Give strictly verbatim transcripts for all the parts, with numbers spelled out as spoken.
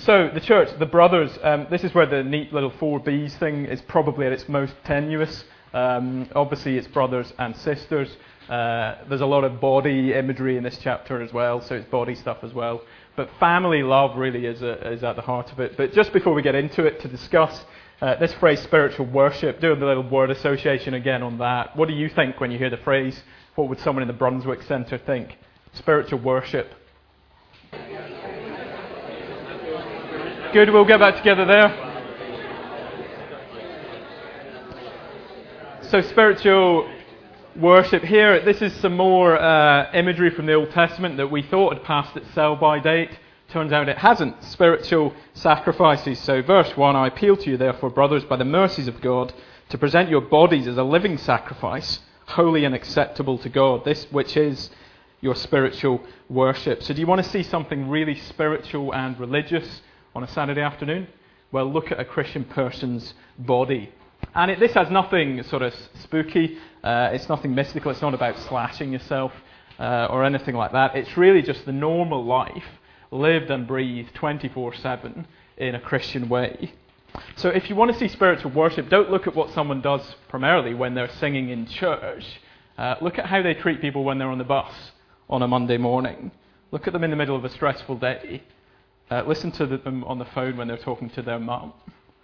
So, the church, the brothers, um, this is where the neat little four B's thing is probably at its most tenuous. Um, obviously, it's brothers and sisters. Uh, there's a lot of body imagery in this chapter as well, so it's body stuff as well. But family love really is, a, is at the heart of it. But just before we get into it, to discuss uh, this phrase, spiritual worship, doing the little word association again on that. What do you think when you hear the phrase? What would someone in the Brunswick Centre think? Spiritual worship. Good, we'll get back together there. So spiritual worship here, this is some more uh, imagery from the Old Testament that we thought had passed its sell-by date. Turns out it hasn't. Spiritual sacrifices. So verse one, I appeal to you therefore, brothers, by the mercies of God, to present your bodies as a living sacrifice, holy and acceptable to God, this which is your spiritual worship. So do you want to see something really spiritual and religious on a Saturday afternoon? Well, look at a Christian person's body. And it, this has nothing sort of spooky, uh, it's nothing mystical, it's not about slashing yourself uh, or anything like that. It's really just the normal life, lived and breathed twenty-four seven in a Christian way. So if you want to see spiritual worship, don't look at what someone does primarily when they're singing in church. Uh, look at how they treat people when they're on the bus on a Monday morning. Look at them in the middle of a stressful day. Uh, listen to them on the phone when they're talking to their mum.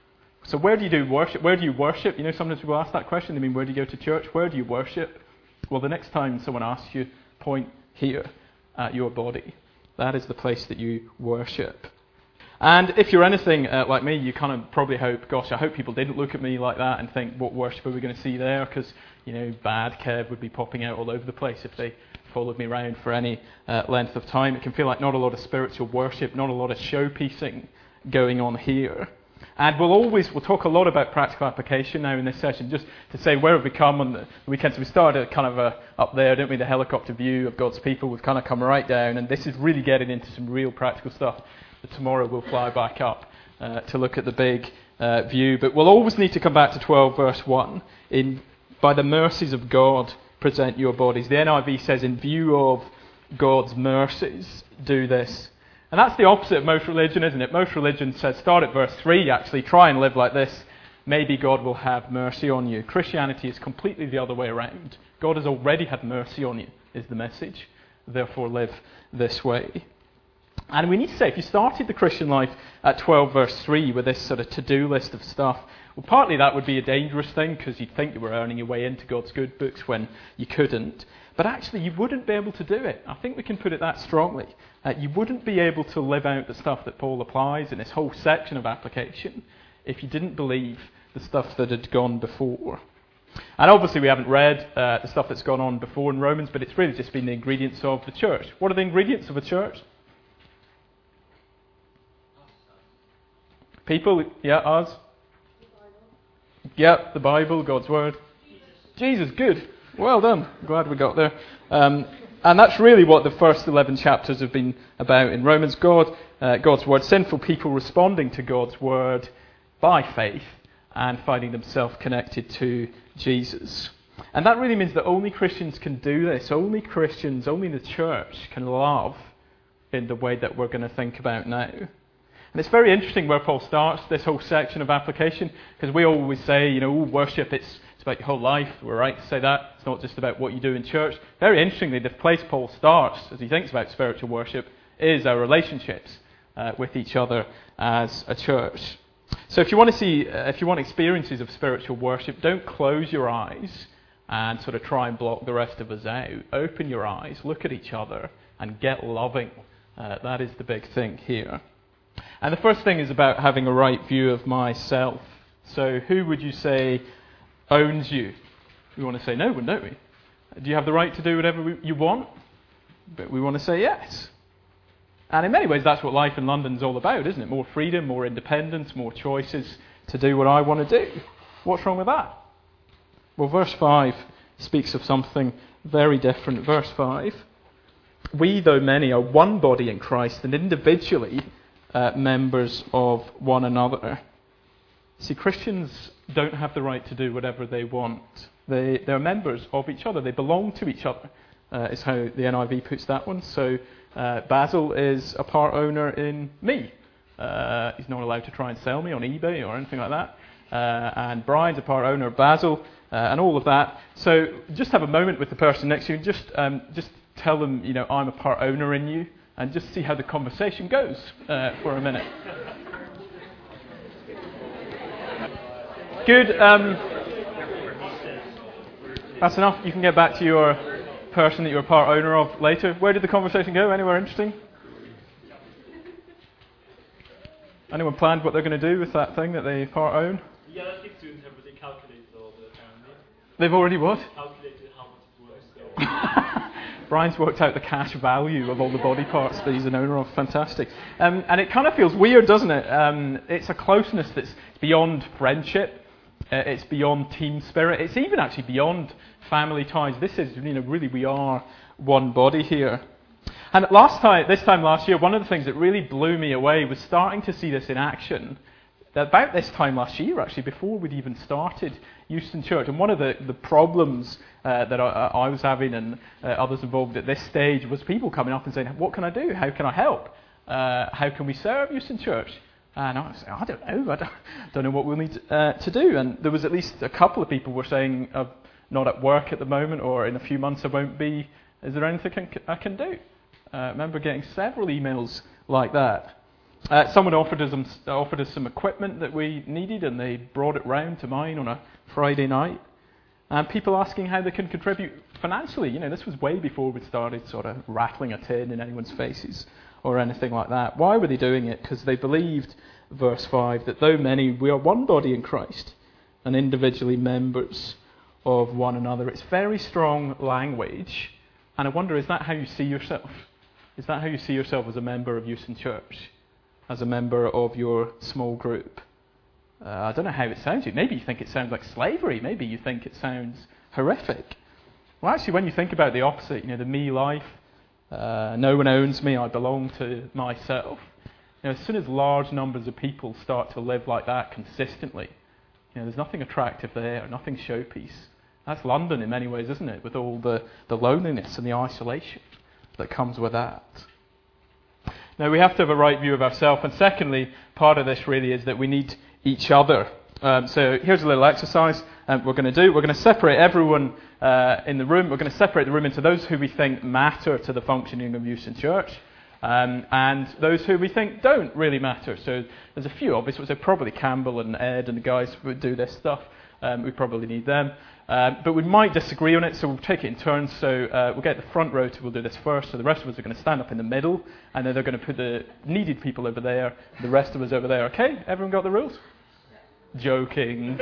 So where do you do worship? Where do you worship? You know, sometimes people ask that question. I mean, where do you go to church? Where do you worship? Well, the next time someone asks you, point here at your body. That is the place that you worship. And if you're anything uh, like me, you kind of probably hope, gosh, I hope people didn't look at me like that and think, what worship are we going to see there? Because, you know, bad Kev would be popping out all over the place if they followed me around for any uh, length of time. It can feel like not a lot of spiritual worship, not a lot of showpiecing going on here. And we'll always, we'll talk a lot about practical application now in this session, just to say where have we come on the weekend. So we started kind of uh, up there, didn't we, the helicopter view of God's people. We've kind of come right down, and this is really getting into some real practical stuff. But tomorrow we'll fly back up uh, to look at the big uh, view. But we'll always need to come back to twelve verse one. In, by the mercies of God, present your bodies. The N I V says, in view of God's mercies, do this. And that's the opposite of most religion, isn't it? Most religion says, start at verse three, actually, try and live like this. Maybe God will have mercy on you. Christianity is completely the other way around. God has already had mercy on you, is the message. Therefore, live this way. And we need to say, if you started the Christian life at twelve verse three with this sort of to-do list of stuff, well, partly that would be a dangerous thing because you'd think you were earning your way into God's good books when you couldn't. But actually, you wouldn't be able to do it. I think we can put it that strongly. Uh, you wouldn't be able to live out the stuff that Paul applies in this whole section of application if you didn't believe the stuff that had gone before. And obviously, we haven't read uh, the stuff that's gone on before in Romans, but it's really just been the ingredients of the church. What are the ingredients of a church? People, yeah, us. Yeah, the Bible, God's Word. Jesus, good. Well done. Glad we got there. Um, and that's really what the first eleven chapters have been about in Romans. God, uh, God's Word, sinful people responding to God's Word by faith and finding themselves connected to Jesus. And that really means that only Christians can do this. Only Christians, only the church can love in the way that we're going to think about now. And it's very interesting where Paul starts this whole section of application, because we always say, you know, ooh, worship, it's, it's about your whole life. We're right to say that. It's not just about what you do in church. Very interestingly, the place Paul starts, as he thinks about spiritual worship, is our relationships uh, with each other as a church. So if you want to see, uh, if you want experiences of spiritual worship, don't close your eyes and sort of try and block the rest of us out. Open your eyes, look at each other, and get loving. Uh, that is the big thing here. And the first thing is about having a right view of myself. So who would you say owns you? We want to say no one, don't we? Do you have the right to do whatever we, you want? But we want to say yes. And in many ways that's what life in London's all about, isn't it? More freedom, more independence, more choices to do what I want to do. What's wrong with that? Well, verse five speaks of something very different. Verse five. We, though many, are one body in Christ and individually Uh, members of one another. See, Christians don't have the right to do whatever they want. They, they're members of each other. They belong to each other, uh, is how the N I V puts that one. So uh, Basil is a part owner in me. Uh, he's not allowed to try and sell me on eBay or anything like that. Uh, and Brian's a part owner of Basil, uh, and all of that. So just have a moment with the person next to you and just, um, just tell them, you know, I'm a part owner in you, and just see how the conversation goes uh, for a minute. Good. Um, that's enough. You can get back to your person that you're a part owner of later. Where did the conversation go? Anywhere interesting? Anyone planned what they're going to do with that thing that they part own? Yeah, I think students have already calculated all the family. They've already what? Calculated how much it's worth. So. Brian's worked out the cash value of all the body parts that he's an owner of. Fantastic. Um, and it kind of feels weird, doesn't it? Um, it's a closeness that's beyond friendship. Uh, it's beyond team spirit. It's even actually beyond family ties. This is, you know, really we are one body here. And last time, this time last year, one of the things that really blew me away was starting to see this in action. About this time last year, actually, before we'd even started Euston Church. And one of the, the problems uh, that I, I was having and uh, others involved at this stage was people coming up and saying, what can I do? How can I help? Uh, how can we serve Euston Church? And I was saying, I don't know. I don't, don't know what we'll need to, uh, to do. And there was at least a couple of people were saying, I'm not at work at the moment, or in a few months I won't be. Is there anything I can, I can do? I uh, remember getting several emails like that. Uh, someone offered us, some, offered us some equipment that we needed, and they brought it round to mine on a Friday night. And people asking how they can contribute financially. You know, this was way before we started sort of rattling a tin in anyone's faces or anything like that. Why were they doing it? Because they believed, verse five, that though many, we are one body in Christ and individually members of one another. It's very strong language. And I wonder, is that how you see yourself? Is that how you see yourself as a member of Euston Church? As a member of your small group? Uh, I don't know how it sounds to you. Maybe you think it sounds like slavery. Maybe you think it sounds horrific. Well, actually, when you think about the opposite, you know, the me life, uh, no one owns me, I belong to myself. You know, as soon as large numbers of people start to live like that consistently, you know, there's nothing attractive there, nothing showpiece. That's London in many ways, isn't it? With all the, the loneliness and the isolation that comes with that. Now, we have to have a right view of ourselves, and secondly, part of this really is that we need each other. Um, so here's a little exercise um, we're going to do. We're going to separate everyone uh, in the room. We're going to separate the room into those who we think matter to the functioning of Euston Church, um, and those who we think don't really matter. So there's a few obvious ones. So probably Campbell and Ed and the guys who do this stuff. Um, we probably need them. Um, but we might disagree on it, so we'll take it in turns. So uh, we'll get the front row to, we'll do this first. So the rest of us are going to stand up in the middle, and then they're going to put the needed people over there, the rest of us over there. Okay? Everyone got the rules? Joking.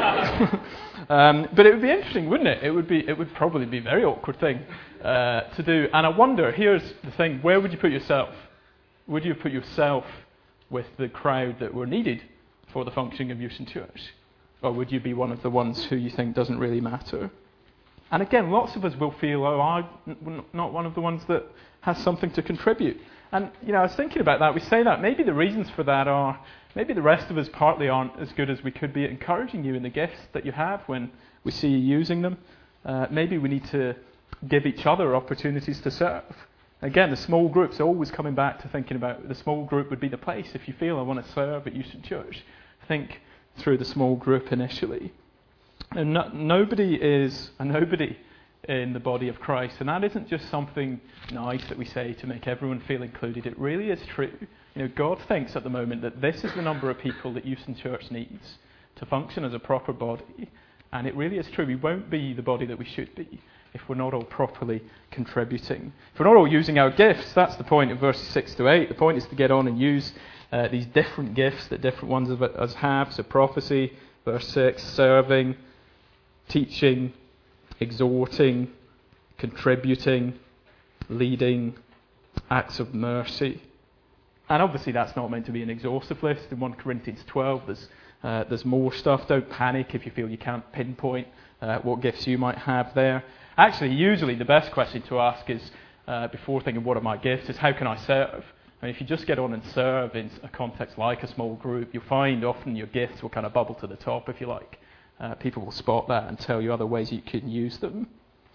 um, but it would be interesting, wouldn't it? It would be. It would probably be a very awkward thing uh, to do. And I wonder, here's the thing, where would you put yourself? Would you put yourself with the crowd that were needed for the functioning of Euston Church? Or would you be one of the ones who you think doesn't really matter? And again, lots of us will feel, oh, I'm not one of the ones that has something to contribute. And, you know, I was thinking about that. We say that. Maybe the reasons for that are, maybe the rest of us partly aren't as good as we could be at encouraging you in the gifts that you have when we see you using them. Uh, maybe we need to give each other opportunities to serve. Again, the small groups are always coming back to thinking about the small group would be the place. If you feel I want to serve at Euston Church, think through the small group initially. And no, nobody is a nobody in the body of Christ, and that isn't just something nice that we say to make everyone feel included. It really is true. You know, God thinks at the moment that this is the number of people that Euston Church needs to function as a proper body, and it really is true. We won't be the body that we should be if we're not all properly contributing. If we're not all using our gifts, that's the point of verses six to eight. The point is to get on and use Uh, these different gifts that different ones of us have. So prophecy, verse six, serving, teaching, exhorting, contributing, leading, acts of mercy. And obviously that's not meant to be an exhaustive list. In First Corinthians twelve, there's, uh, there's more stuff. Don't panic if you feel you can't pinpoint uh, what gifts you might have there. Actually, usually the best question to ask is, uh, before thinking what are my gifts, is how can I serve? I mean, if you just get on and serve in a context like a small group, you'll find often your gifts will kind of bubble to the top, if you like. Uh, people will spot that and tell you other ways you can use them.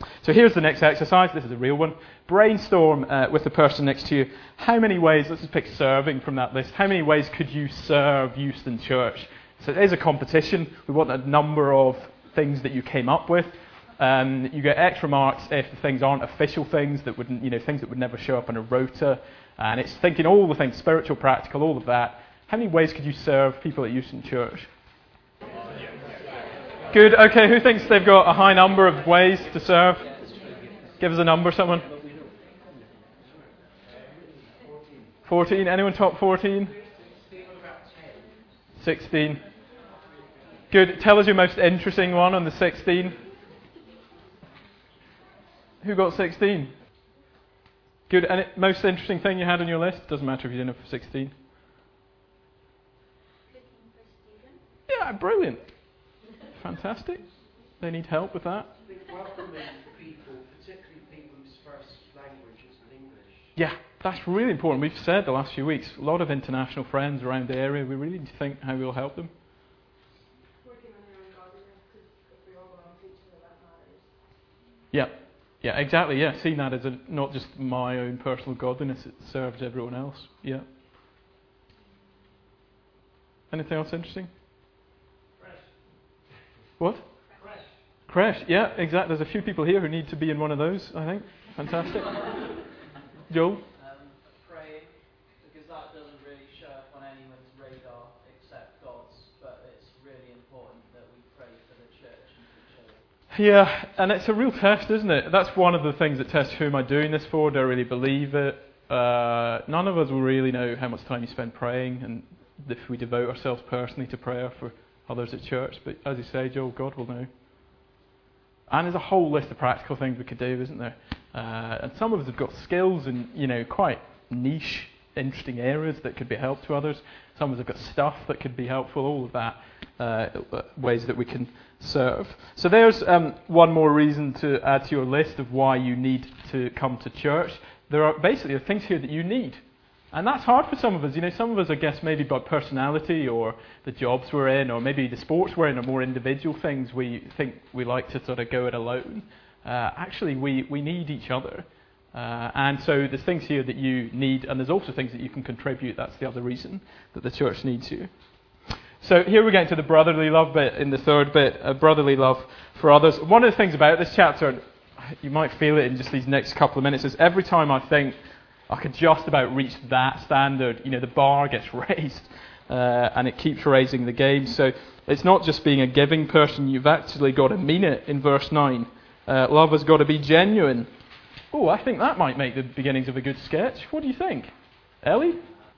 So here's the next exercise. This is a real one. Brainstorm uh, with the person next to you. How many ways, let's just pick serving from that list, how many ways could you serve Euston Church? So it is a competition. We want a number of things that you came up with. Um, you get extra marks if the things aren't official things, that wouldn't, you know, things that would never show up on a rota. And it's thinking all the things, spiritual, practical, all of that. How many ways could you serve people at Euston Church? Good. Okay, who thinks they've got a high number of ways to serve? Give us a number, someone. fourteen. Anyone top fourteen? sixteen. Good. Tell us your most interesting one on the sixteen. Who got sixteen? Good. And it, most interesting thing you had on your list? Doesn't matter if you didn't have sixteen. Yeah, brilliant. Fantastic. They need help with that. I think welcoming people, particularly people whose first language isn't English. Yeah, that's really important. We've said the last few weeks, a lot of international friends around the area. We really need to think how we'll help them. Working on their own godliness, because if we all belong to each other, that matters. Yeah, yeah, exactly. Yeah, seeing that as a, not just my own personal godliness, it serves everyone else. Yeah. Anything else interesting? What? Crash. Crash, yeah, exactly. There's a few people here who need to be in one of those, I think. Fantastic. Joel? Um, praying, because that doesn't really show up on anyone's radar except God's, but it's really important that we pray for the church and for each other. Yeah, and it's a real test, isn't it? That's one of the things that tests who am I doing this for? Do I really believe it? Uh, none of us will really know how much time you spend praying and if we devote ourselves personally to prayer for others at church, but as you say, Joel, God will know. And there's a whole list of practical things we could do, isn't there? Uh, and some of us have got skills in, you know, quite niche, interesting areas that could be help to others. Some of us have got stuff that could be helpful, all of that, uh, ways that we can serve. So there's um, one more reason to add to your list of why you need to come to church. There are basically things here that you need. And that's hard for some of us. You know, some of us, I guess, maybe by personality or the jobs we're in or maybe the sports we're in are more individual things we think we like to sort of go it alone. Uh, actually, we, we need each other. Uh, and so there's things here that you need, and there's also things that you can contribute. That's the other reason that the church needs you. So here we're getting to the brotherly love bit in the third bit, uh, brotherly love for others. One of the things about this chapter, you might feel it in just these next couple of minutes, is every time I think I could just about reach that standard, you know, the bar gets raised, uh, and it keeps raising the game. So it's not just being a giving person, you've actually got to mean it in verse nine. Uh, love has got to be genuine. Oh, I think that might make the beginnings of a good sketch. What do you think? Ellie?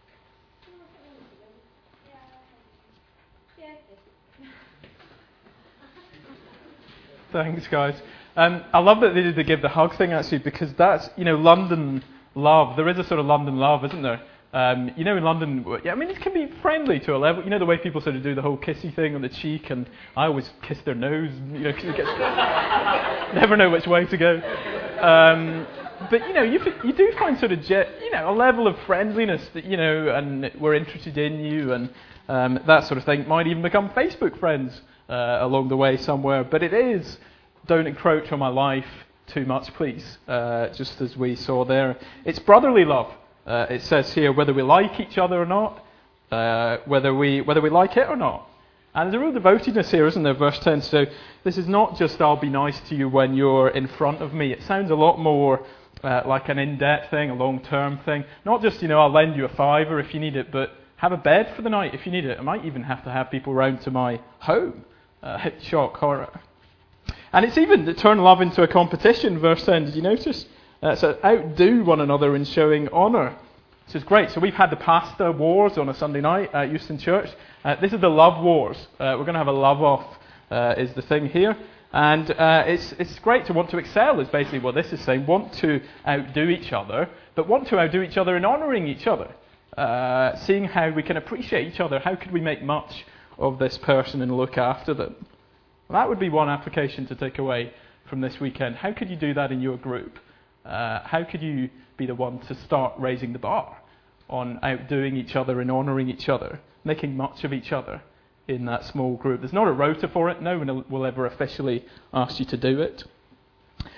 Thanks, guys. Um, I love that they did the give the hug thing, actually, because that's, you know, London love. There is a sort of London love, isn't there? Um, you know, in London, yeah, I mean, it can be friendly to a level. You know, the way people sort of do the whole kissy thing on the cheek, and I always kiss their nose, you know, because it gets never know which way to go. Um, but you know, you you do find sort of jet, you know, a level of friendliness that, you know, and we're interested in you, and um, that sort of thing. Might even become Facebook friends uh, along the way somewhere. But it is, don't encroach on my life too much, please. Uh, just as we saw there, it's brotherly love. Uh, it says here whether we like each other or not, uh, whether we whether we like it or not. And there's a real devotedness here, isn't there? Verse ten. So this is not just I'll be nice to you when you're in front of me. It sounds a lot more uh, like an in-depth thing, a long-term thing. Not just, you know, I'll lend you a fiver if you need it, but have a bed for the night if you need it. I might even have to have people round to my home. Uh, shock, horror. And it's even to turn love into a competition, verse ten. Did you notice? Uh, so outdo one another in showing honour. This is great. So we've had the pasta wars on a Sunday night at Euston Church. Uh, this is the love wars. Uh, we're going to have a love off, uh, is the thing here. And uh, it's it's great to want to excel, is basically what this is saying. Want to outdo each other, but want to outdo each other in honouring each other. Uh, seeing how we can appreciate each other. How could we make much of this person and look after them? Well, that would be one application to take away from this weekend. How could you do that in your group? Uh, how could you be the one to start raising the bar on outdoing each other and honouring each other, making much of each other in that small group? There's not a rota for it. No one will ever officially ask you to do it.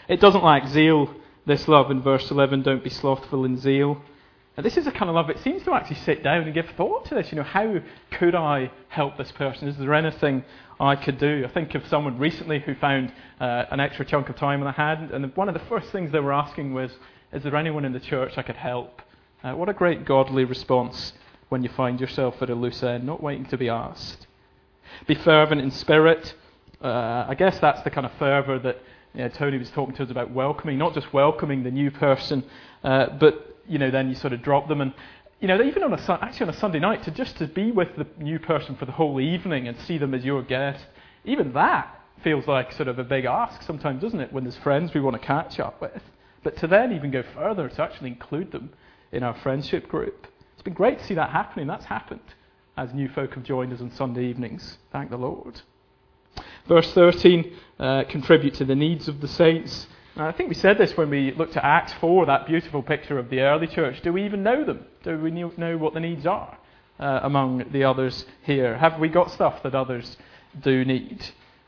It doesn't lack zeal, this love in verse eleven, don't be slothful in zeal. And this is a kind of love that seems to actually sit down and give thought to this. You know, how could I help this person? Is there anything I could do? I think of someone recently who found uh, an extra chunk of time on their hand, and one of the first things they were asking was, is there anyone in the church I could help? Uh, what a great godly response when you find yourself at a loose end, not waiting to be asked. Be fervent in spirit. Uh, I guess that's the kind of fervour that you know, Tony was talking to us about, welcoming, not just welcoming the new person, uh, but you know, then you sort of drop them, and you know, even on a actually on a Sunday night, to just to be with the new person for the whole evening and see them as your guest, even that feels like sort of a big ask sometimes, doesn't it? When there's friends we want to catch up with, but to then even go further to actually include them in our friendship group, it's been great to see that happening. That's happened as new folk have joined us on Sunday evenings. Thank the Lord. Verse thirteen, uh, contribute to the needs of the saints. I think we said this when we looked at Acts four, that beautiful picture of the early church. Do we even know them? Do we know what the needs are uh, among the others here? Have we got stuff that others do need?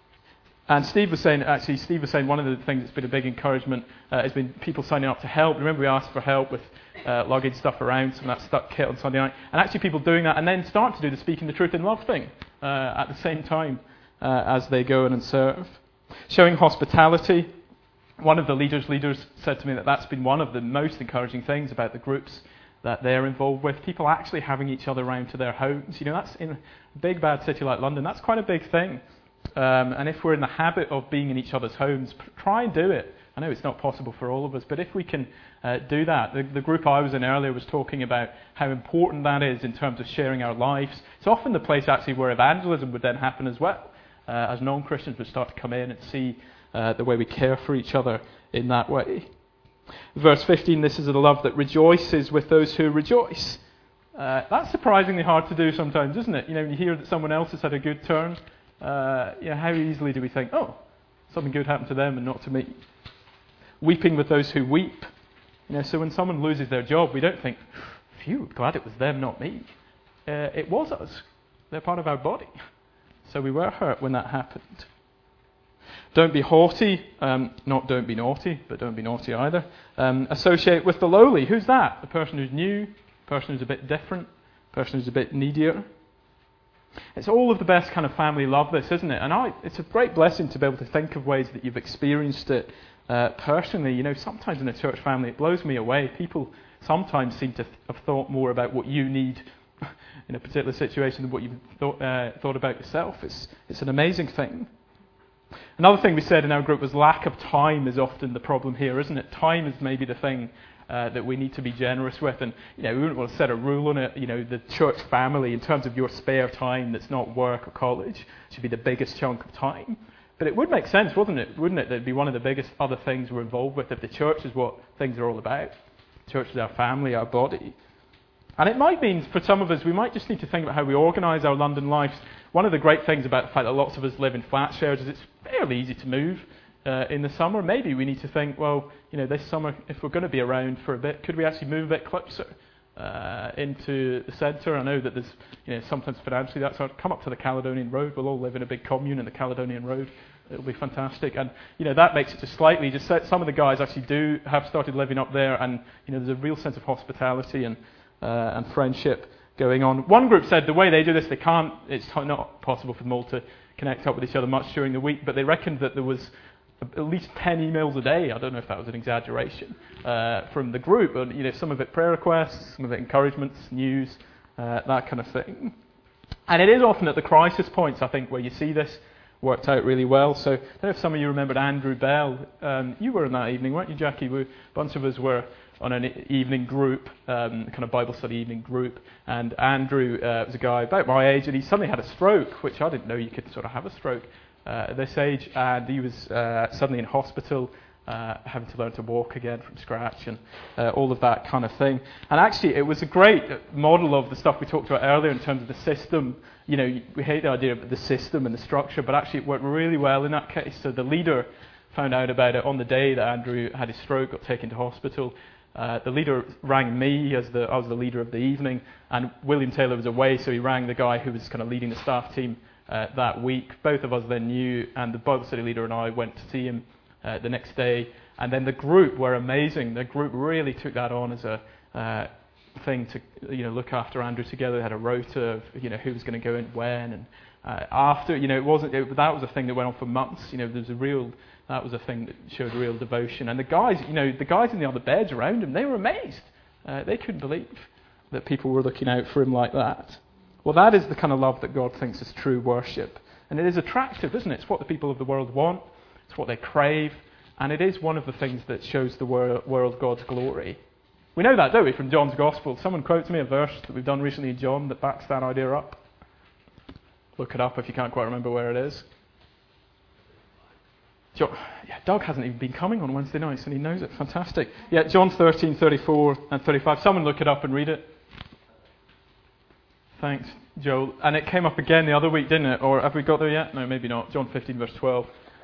And Steve was saying, actually, Steve was saying one of the things that's been a big encouragement uh, has been people signing up to help. Remember we asked for help with uh, luggage stuff around, some of that stuck kit on Sunday night. And actually people doing that and then start to do the speaking the truth in love thing uh, at the same time uh, as they go in and serve. Showing hospitality. One of the leaders' leaders said to me that that's been one of the most encouraging things about the groups that they're involved with. People actually having each other around to their homes. You know, that's in a big bad city like London. That's quite a big thing. Um, and if we're in the habit of being in each other's homes, try and do it. I know it's not possible for all of us, but if we can uh, do that. The, the group I was in earlier was talking about how important that is in terms of sharing our lives. It's often the place actually where evangelism would then happen as well, uh, as non-Christians would start to come in and see Uh, the way we care for each other in that way. Verse fifteen, this is a love that rejoices with those who rejoice. Uh, that's surprisingly hard to do sometimes, isn't it? You know, when you hear that someone else has had a good turn, uh, you know, how easily do we think, oh, something good happened to them and not to me? Weeping with those who weep. You know, so when someone loses their job, we don't think, phew, glad it was them, not me. Uh, it was us. They're part of our body. So we were hurt when that happened. Don't be haughty, um, not don't be naughty, but don't be naughty either. Um, associate with the lowly. Who's that? The person who's new, the person who's a bit different, the person who's a bit needier. It's all of the best kind of family love, this, isn't it? And I, it's a great blessing to be able to think of ways that you've experienced it uh, personally. You know, sometimes in a church family, it blows me away. People sometimes seem to th- have thought more about what you need in a particular situation than what you've thought, uh, thought about yourself. It's, it's an amazing thing. Another thing we said in our group was lack of time is often the problem here, isn't it? Time is maybe the thing uh, that we need to be generous with, and you know we wouldn't want to set a rule on it. You know, the church family, in terms of your spare time that's not work or college, should be the biggest chunk of time. But it would make sense, wouldn't it? Wouldn't it? That'd be one of the biggest other things we're involved with if the church is what things are all about. The church is our family, our body. And it might mean, for some of us, we might just need to think about how we organise our London lives. One of the great things about the fact that lots of us live in flat shares is it's fairly easy to move uh, in the summer. Maybe we need to think, well, you know, this summer, if we're going to be around for a bit, could we actually move a bit closer uh, into the centre? I know that there's, you know, sometimes financially that's hard. Come up to the Caledonian Road. We'll all live in a big commune in the Caledonian Road. It'll be fantastic. And, you know, that makes it just slightly, just some of the guys actually do have started living up there, and, you know, there's a real sense of hospitality and Uh, and friendship going on. One group said the way they do this, they can't, it's not possible for them all to connect up with each other much during the week, but they reckoned that there was at least ten emails a day. I don't know if that was an exaggeration uh, from the group, but you know, some of it prayer requests, some of it encouragements, news, uh, that kind of thing. And it is often at the crisis points, I think, where you see this worked out really well. So I don't know if some of you remembered Andrew Bell. Um, you were in that evening, weren't you, Jackie? We, a bunch of us were on an evening group, um, kind of Bible study evening group, and Andrew uh, was a guy about my age, and he suddenly had a stroke, which I didn't know you could sort of have a stroke uh, at this age, and he was uh, suddenly in hospital, uh, having to learn to walk again from scratch, and uh, all of that kind of thing. And actually, it was a great model of the stuff we talked about earlier in terms of the system. You know, we hate the idea of the system and the structure, but actually it worked really well in that case. So the leader found out about it on the day that Andrew had his stroke, got taken to hospital. Uh, the leader rang me as the I was the leader of the evening, and William Taylor was away, so he rang the guy who was kind of leading the staff team uh, that week. Both of us then knew, and the Bible study leader and I went to see him uh, the next day, And then the group were amazing. The group really took that on as a uh, thing to, you know, look after Andrew together. They had a rota of, you know, who was going to go in when. And uh, after, you know, it wasn't, it, that was a thing that went on for months. You know, there was a real, that was a thing that showed real devotion. And the guys, you know, the guys in the other beds around him, they were amazed. Uh, they couldn't believe that people were looking out for him like that. Well, that is the kind of love that God thinks is true worship. And it is attractive, isn't it? It's what the people of the world want. It's what they crave. And it is one of the things that shows the wor- world God's glory. We know that, don't we, from John's Gospel? Someone quotes me a verse that we've done recently in John that backs that idea up. Look it up if you can't quite remember where it is. John, yeah, Doug hasn't even been coming on Wednesday nights and he knows it. Fantastic. Yeah, John thirteen, thirty-four and thirty-five. Someone look it up and read it. Thanks, Joel. And it came up again the other week, didn't it? Or have we got there yet? No, maybe not. John fifteen, verse twelve.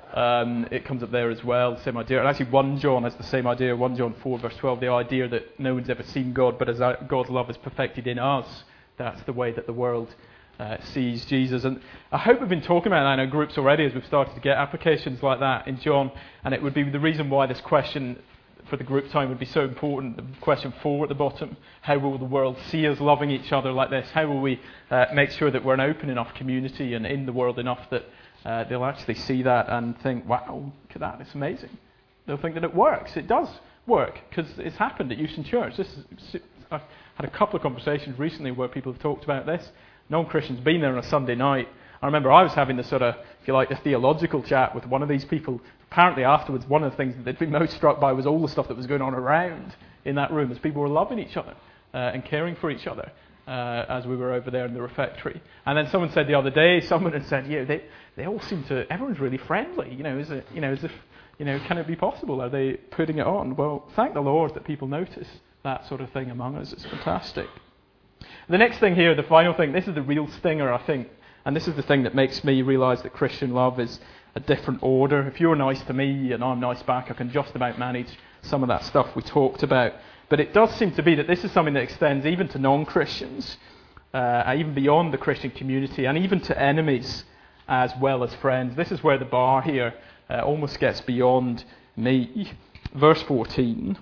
Um, it comes up there as well, same idea. And actually First John has the same idea, First John four, verse twelve, the idea that no one's ever seen God, but as God's love is perfected in us, that's the way that the world uh, sees Jesus. And I hope we've been talking about that in our groups already as we've started to get applications like that in John. And it would be the reason why this question for the group time would be so important. The question four at the bottom, how will the world see us loving each other like this? How will we uh, make sure that we're an open enough community and in the world enough that uh, they'll actually see that and think, wow, look at that, it's amazing. They'll think that it works. It does work because it's happened at Euston Church. This is, I've had a couple of conversations recently where people have talked about this. Non-Christians been there on a Sunday night. I remember I was having this sort of, if you like, a theological chat with one of these people. Apparently afterwards, one of the things that they'd been most struck by was all the stuff that was going on around in that room as people were loving each other uh, and caring for each other uh, as we were over there in the refectory. And then someone said the other day, someone had said, yeah, they they all seem to, everyone's really friendly. You know, is it, you know, as if, you know, can it be possible? Are they putting it on? Well, thank the Lord that people notice that sort of thing among us. It's fantastic. The next thing here, the final thing, this is the real stinger, I think. And this is the thing that makes me realise that Christian love is a different order. If you're nice to me and I'm nice back, I can just about manage some of that stuff we talked about. But it does seem to be that this is something that extends even to non-Christians, uh, even beyond the Christian community, and even to enemies as well as friends. This is where the bar here uh, almost gets beyond me. Verse fourteen,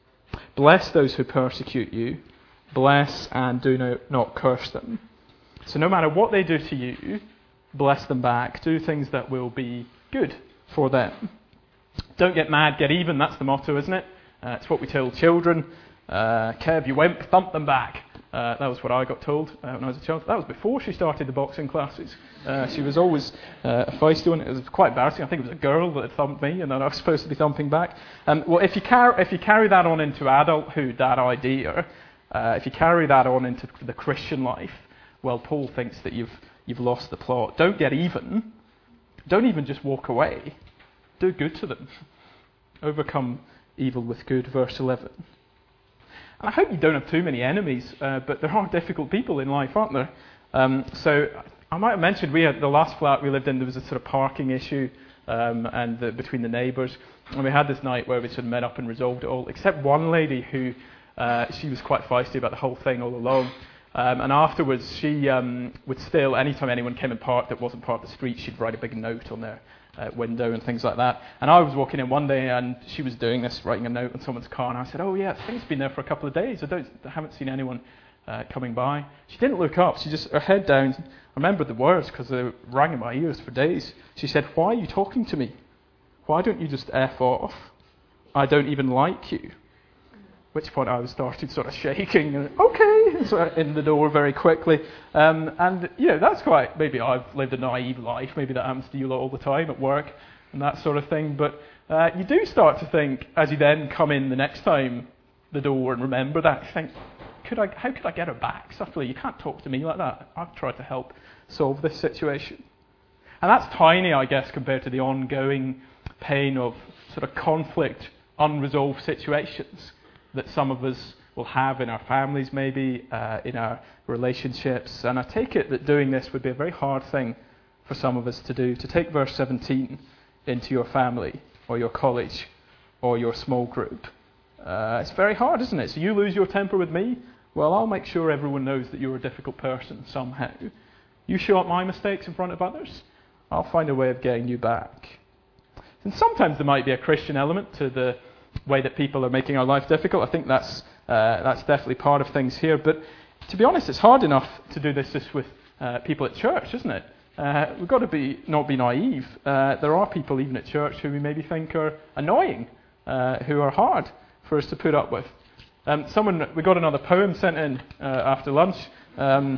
bless those who persecute you, bless and do no, not curse them. So no matter what they do to you, bless them back. Do things that will be good for them. Don't get mad, get even. That's the motto, isn't it? Uh, it's what we tell children. Uh, Kev, you wimp, thump them back. Uh, that was what I got told uh, when I was a child. That was before she started the boxing classes. Uh, she was always uh, a feisty one. It was quite embarrassing. I think it was a girl that had thumped me, and then I was supposed to be thumping back. Um, well, if you, car- if you carry that on into adulthood, that idea, uh, if you carry that on into the Christian life, well, Paul thinks that you've you've lost the plot. Don't get even. Don't even just walk away. Do good to them. Overcome evil with good, verse eleven. And I hope you don't have too many enemies, uh, but there are difficult people in life, aren't there? Um, so I might have mentioned we had the last flat we lived in, there was a sort of parking issue um, and the, between the neighbours. And we had this night where we sort of met up and resolved it all, except one lady who, uh, she was quite feisty about the whole thing all along. Um, and afterwards, she um, would still, anytime anyone came and parked that wasn't part of the street, she'd write a big note on their uh, window and things like that. And I was walking in one day, and she was doing this, writing a note on someone's car. And I said, "Oh yeah, this thing's been there for a couple of days. I don't, I haven't seen anyone uh, coming by." She didn't look up. She just, her head down. I remembered the words because they rang in my ears for days. She said, "Why are you talking to me? Why don't you just F off? I don't even like you." At which point I was started sort of shaking, and okay, so in the door very quickly. Um, and, you know, that's quite, maybe I've lived a naive life, maybe that happens to you all the time at work and that sort of thing. But uh, you do start to think, as you then come in the next time, the door, and remember that, you think, could I, how could I get her back subtly? You can't talk to me like that. I've tried to help solve this situation. And that's tiny, I guess, compared to the ongoing pain of sort of conflict, unresolved situations that some of us will have in our families, maybe, uh, in our relationships. And I take it that doing this would be a very hard thing for some of us to do, to take verse seventeen into your family, or your college, or your small group. Uh, it's very hard, isn't it? So you lose your temper with me? Well, I'll make sure everyone knows that you're a difficult person somehow. You show up my mistakes in front of others? I'll find a way of getting you back. And sometimes there might be a Christian element to the way that people are making our life difficult. I think that's uh, that's definitely part of things here. But to be honest, it's hard enough to do this just with uh, people at church, isn't it? Uh, we've got to be not be naive. Uh, there are people even at church who we maybe think are annoying, uh, who are hard for us to put up with. Um, someone we got another poem sent in uh, after lunch, um,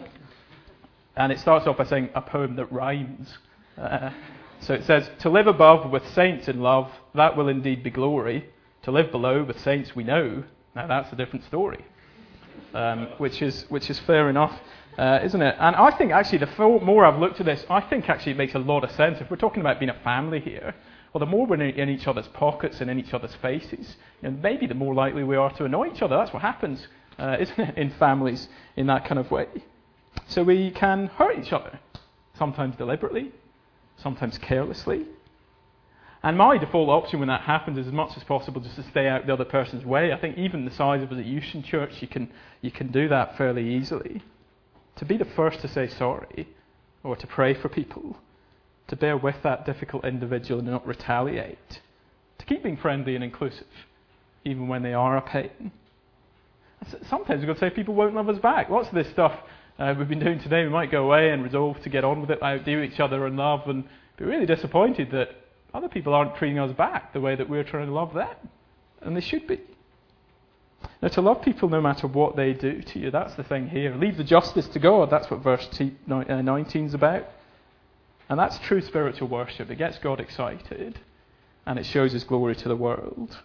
and it starts off by saying a poem that rhymes. Uh, so it says, "To live above with saints in love, that will indeed be glory. To live below with saints we know, now that's a different story." Um, which is which is fair enough, uh, isn't it? And I think actually the more I've looked at this, I think actually it makes a lot of sense. If we're talking about being a family here, well, the more we're in each other's pockets and in each other's faces, you know, maybe the more likely we are to annoy each other. That's what happens, uh, isn't it, in families in that kind of way. So we can hurt each other, sometimes deliberately, sometimes carelessly. And my default option when that happens is as much as possible just to stay out the other person's way. I think even the size of the Euston Church, you can you can do that fairly easily. To be the first to say sorry, or to pray for people, to bear with that difficult individual and not retaliate, to keep being friendly and inclusive, even when they are a pain. Sometimes we've got to say people won't love us back. Lots of this stuff uh, we've been doing today, we might go away and resolve to get on with it, outdo each other in love, and be really disappointed that other people aren't treating us back the way that we're trying to love them. And they should be. Now, to love people no matter what they do to you, that's the thing here. Leave the justice to God. That's what verse nineteen is about. And that's true spiritual worship. It gets God excited. And it shows His glory to the world.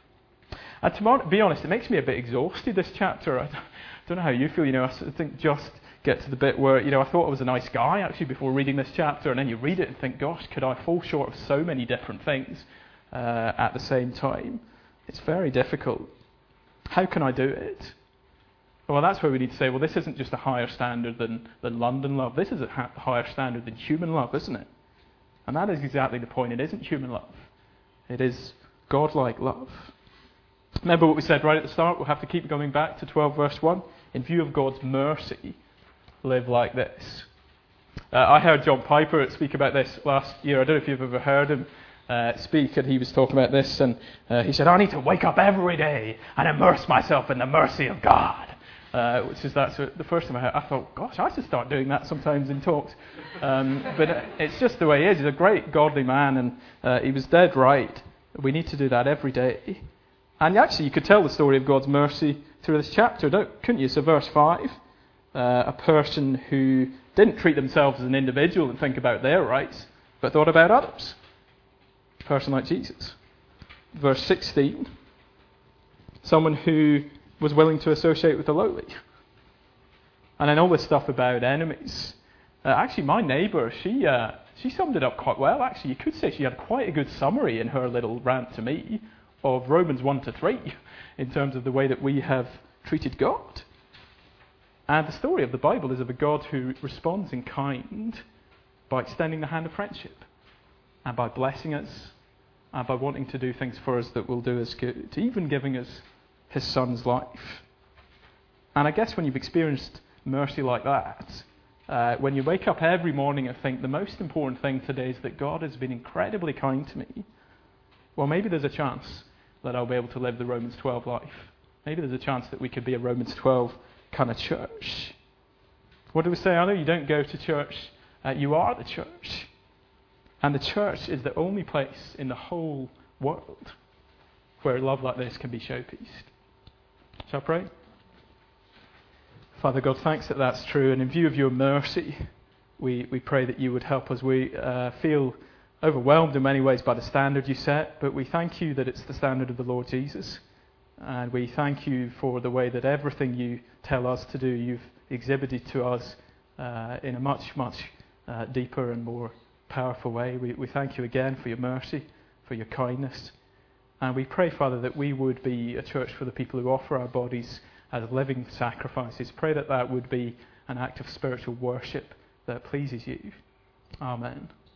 And to be honest, it makes me a bit exhausted, this chapter. I don't know how you feel. You know, I think just get to the bit where, you know, I thought I was a nice guy actually before reading this chapter, and then you read it and think, gosh, could I fall short of so many different things uh, at the same time? It's very difficult. How can I do it? Well, that's where we need to say, well, this isn't just a higher standard than, than London love. This is a ha- higher standard than human love, isn't it? And that is exactly the point. It isn't human love. It is God-like love. Remember what we said right at the start? We'll have to keep going back to twelve verse one. In view of God's mercy, live like this. Uh, I heard John Piper speak about this last year. I don't know if you've ever heard him uh, speak, and he was talking about this, and uh, he said, I need to wake up every day and immerse myself in the mercy of God. Uh, which is that's the first time I heard. I thought, gosh, I should start doing that sometimes in talks. Um, but it's just the way he is. He's a great godly man, and uh, he was dead right. We need to do that every day. And actually, you could tell the story of God's mercy through this chapter, couldn't you? So verse five. Uh, a person who didn't treat themselves as an individual and think about their rights, but thought about others. A person like Jesus. Verse sixteen. Someone who was willing to associate with the lowly. And then all this stuff about enemies. Uh, actually, my neighbour, she uh, she summed it up quite well. Actually, you could say she had quite a good summary in her little rant to me of Romans one to three in terms of the way that we have treated God. And the story of the Bible is of a God who responds in kind by extending the hand of friendship and by blessing us and by wanting to do things for us that will do us good, even giving us His Son's life. And I guess when you've experienced mercy like that, uh, when you wake up every morning and think the most important thing today is that God has been incredibly kind to me, well, maybe there's a chance that I'll be able to live the Romans twelve life. Maybe there's a chance that we could be a Romans twelve kind of church. What do we say? I know you don't go to church, uh, you are the church. And the church is the only place in the whole world where love like this can be showpieced. Shall I pray? Father God, thanks that that's true, and in view of your mercy, we, we pray that you would help us. We uh, feel overwhelmed in many ways by the standard you set, but we thank you that it's the standard of the Lord Jesus. And we thank you for the way that everything you tell us to do, you've exhibited to us uh, in a much, much uh, deeper and more powerful way. We, we thank you again for your mercy, for your kindness. And we pray, Father, that we would be a church for the people who offer our bodies as living sacrifices. Pray that that would be an act of spiritual worship that pleases you. Amen.